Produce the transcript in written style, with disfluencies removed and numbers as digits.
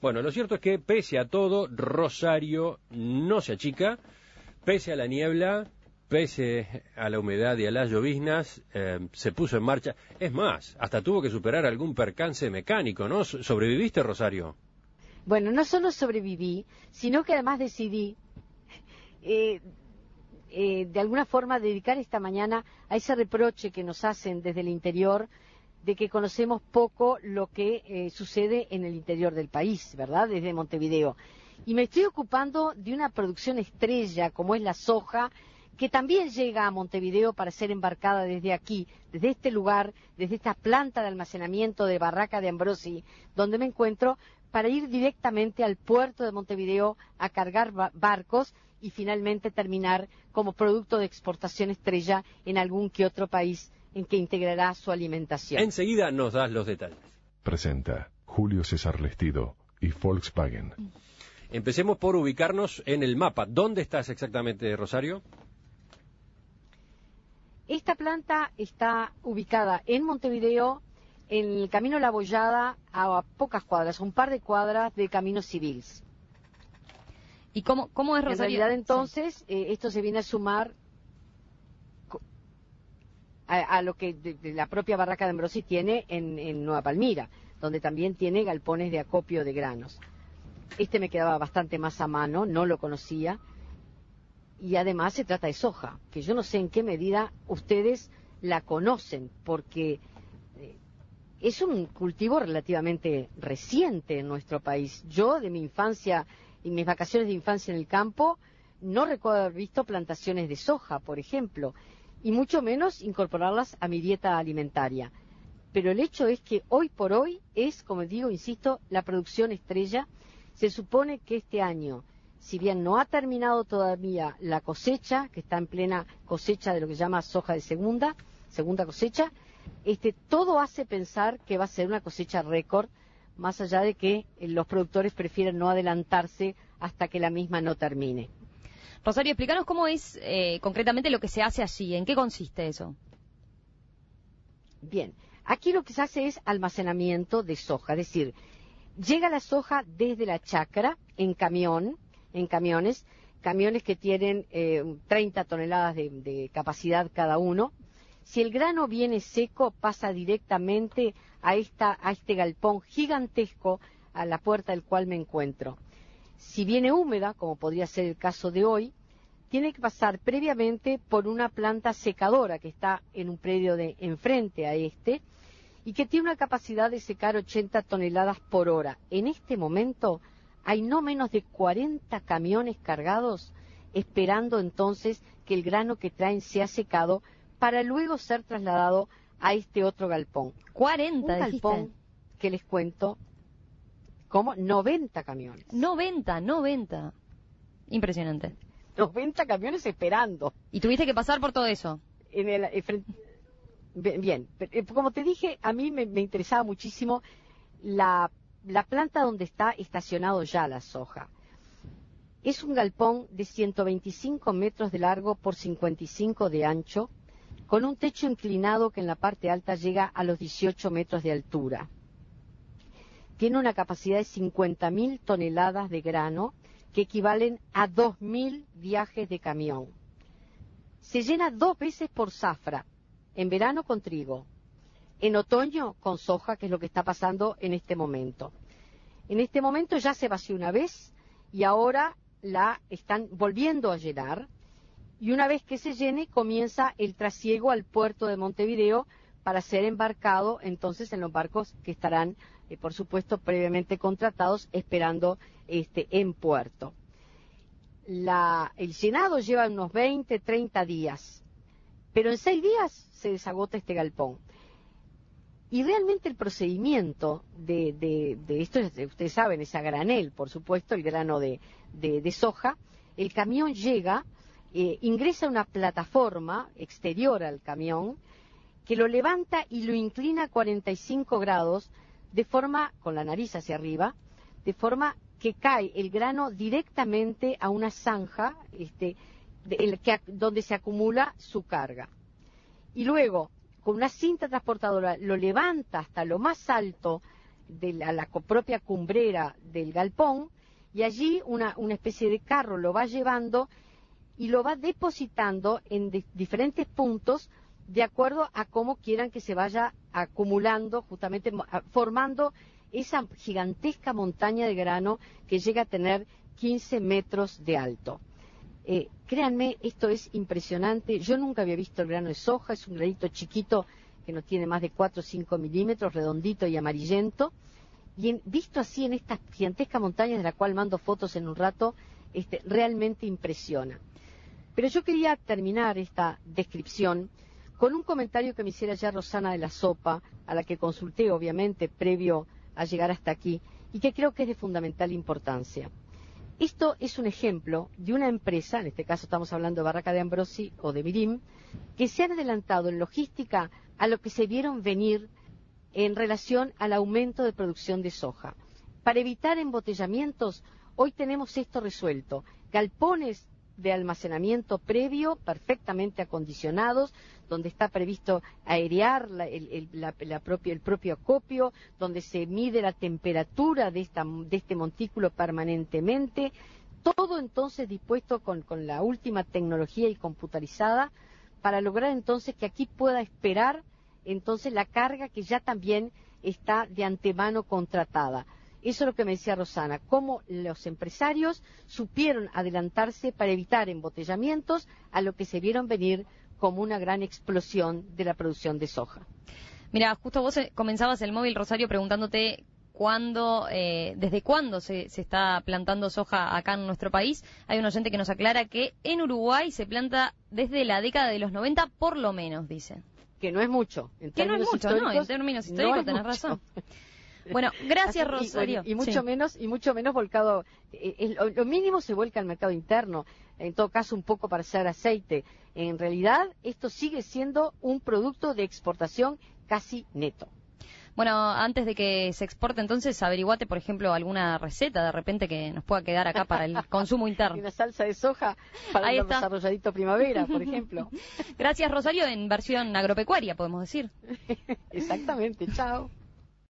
Bueno, lo cierto es que pese a todo, Rosario no se achica, pese a la niebla, pese a la humedad y a las lloviznas, se puso en marcha. Es más, hasta tuvo que superar algún percance mecánico, ¿no? ¿Sobreviviste, Rosario? Bueno, no solo sobreviví, sino que además decidí, de alguna forma, dedicar esta mañana a ese reproche que nos hacen desde el interior, de que conocemos poco lo que sucede en el interior del país, ¿verdad?, desde Montevideo. Y me estoy ocupando de una producción estrella, como es la soja, que también llega a Montevideo para ser embarcada desde aquí, desde este lugar, desde esta planta de almacenamiento de Barraca de Ambrosi, donde me encuentro, para ir directamente al puerto de Montevideo a cargar barcos y finalmente terminar como producto de exportación estrella en algún que otro país en que integrará su alimentación. Enseguida nos das los detalles. Presenta Julio César Lestido y Volkswagen. Empecemos por ubicarnos en el mapa. ¿Dónde estás exactamente, Rosario? Esta planta está ubicada en Montevideo, en el Camino La Bollada, a pocas cuadras, un par de cuadras de Caminos Civiles. ¿Y cómo es, Rosario? En realidad, entonces, esto se viene a sumar a lo que de la propia Barraca de Ambrosi tiene en Nueva Palmira, donde también tiene galpones de acopio de granos. Este me quedaba bastante más a mano, no lo conocía, y además se trata de soja, que yo no sé en qué medida ustedes la conocen, porque es un cultivo relativamente reciente en nuestro país. Yo, de mi infancia y mis vacaciones de infancia en el campo, no recuerdo haber visto plantaciones de soja, por ejemplo, y mucho menos incorporarlas a mi dieta alimentaria. Pero el hecho es que hoy por hoy es, como digo, insisto, la producción estrella. Se supone que este año, si bien no ha terminado todavía la cosecha, que está en plena cosecha de lo que se llama soja de segunda cosecha, todo hace pensar que va a ser una cosecha récord, más allá de que los productores prefieren no adelantarse hasta que la misma no termine. Rosario, explícanos cómo es concretamente lo que se hace allí, ¿en qué consiste eso? Bien, aquí lo que se hace es almacenamiento de soja, es decir, llega la soja desde la chacra en camiones que tienen 30 toneladas de capacidad cada uno. Si el grano viene seco, pasa directamente a este galpón gigantesco a la puerta del cual me encuentro. Si viene húmeda, como podría ser el caso de hoy, tiene que pasar previamente por una planta secadora que está en un predio de enfrente a y que tiene una capacidad de secar 80 toneladas por hora. En este momento hay no menos de 40 camiones cargados esperando entonces que el grano que traen sea secado para luego ser trasladado a este otro galpón. 40, un galpón dijiste. Que les cuento, como 90 camiones. 90. Impresionante. 90 camiones esperando. ¿Y tuviste que pasar por todo eso? Bien, como te dije, a mí me interesaba muchísimo la planta donde está estacionado ya la soja. Es un galpón de 125 metros de largo por 55 de ancho, con un techo inclinado que en la parte alta llega a los 18 metros de altura. Tiene una capacidad de 50.000 toneladas de grano, que equivalen a 2.000 viajes de camión. Se llena 2 veces por zafra, en verano con trigo, en otoño con soja, que es lo que está pasando en este momento. En este momento ya se vació una vez y ahora la están volviendo a llenar, y una vez que se llene comienza el trasiego al puerto de Montevideo para ser embarcado entonces en los barcos que estarán, por supuesto, previamente contratados esperando en puerto. El llenado lleva unos 20, 30 días, pero en 6 días se desagota este galpón. Y realmente el procedimiento de esto, ustedes saben, es a granel, por supuesto, el grano de soja. El camión llega, ingresa a una plataforma exterior al camión, que lo levanta y lo inclina a 45 grados, de forma, con la nariz hacia arriba, de forma que cae el grano directamente a una zanja donde se acumula su carga. Y luego, con una cinta transportadora, lo levanta hasta lo más alto a la propia cumbrera del galpón, y allí una especie de carro lo va llevando y lo va depositando en diferentes puntos de acuerdo a cómo quieran que se vaya acumulando, justamente formando esa gigantesca montaña de grano que llega a tener 15 metros de alto. Créanme, esto es impresionante. Yo nunca había visto el grano de soja. Es un granito chiquito que no tiene más de 4 o 5 milímetros, redondito y amarillento. Y visto así en esta gigantesca montaña, de la cual mando fotos en un rato, realmente impresiona. Pero yo quería terminar esta descripción con un comentario que me hiciera ya Rosana de la Sopa, a la que consulté obviamente previo a llegar hasta aquí, y que creo que es de fundamental importancia. Esto es un ejemplo de una empresa, en este caso estamos hablando de Barraca de Ambrosi o de Mirim, que se han adelantado en logística a lo que se vieron venir en relación al aumento de producción de soja. Para evitar embotellamientos, hoy tenemos esto resuelto: galpones de almacenamiento previo, perfectamente acondicionados, donde está previsto airear el propio acopio, donde se mide la temperatura de este montículo permanentemente, todo entonces dispuesto con la última tecnología y computarizada, para lograr entonces que aquí pueda esperar entonces la carga que ya también está de antemano contratada. Eso es lo que me decía Rosana, cómo los empresarios supieron adelantarse para evitar embotellamientos a lo que se vieron venir como una gran explosión de la producción de soja. Mira, justo vos comenzabas el móvil, Rosario, preguntándote desde cuándo se está plantando soja acá en nuestro país. Hay un oyente que nos aclara que en Uruguay se planta desde la década de los 90 por lo menos, dice. Que no es mucho. En términos históricos tenés razón. Bueno, gracias, Rosario. Y mucho menos volcado. Lo mínimo se vuelca al mercado interno, en todo caso un poco para hacer aceite. En realidad, esto sigue siendo un producto de exportación casi neto. Bueno, antes de que se exporte, entonces, averiguate, por ejemplo, alguna receta de repente que nos pueda quedar acá para el consumo interno. Una salsa de soja para un desarrolladito primavera, por ejemplo. Gracias, Rosario, en versión agropecuaria, podemos decir. Exactamente, chao.